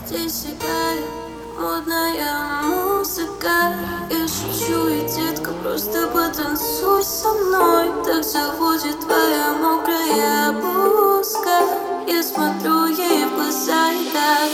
Здесь играет модная музыка. Я шучу, и детка, просто потанцуй со мной. Так заводит твоя мокрая блузка. Я смотрю ей в глаза и так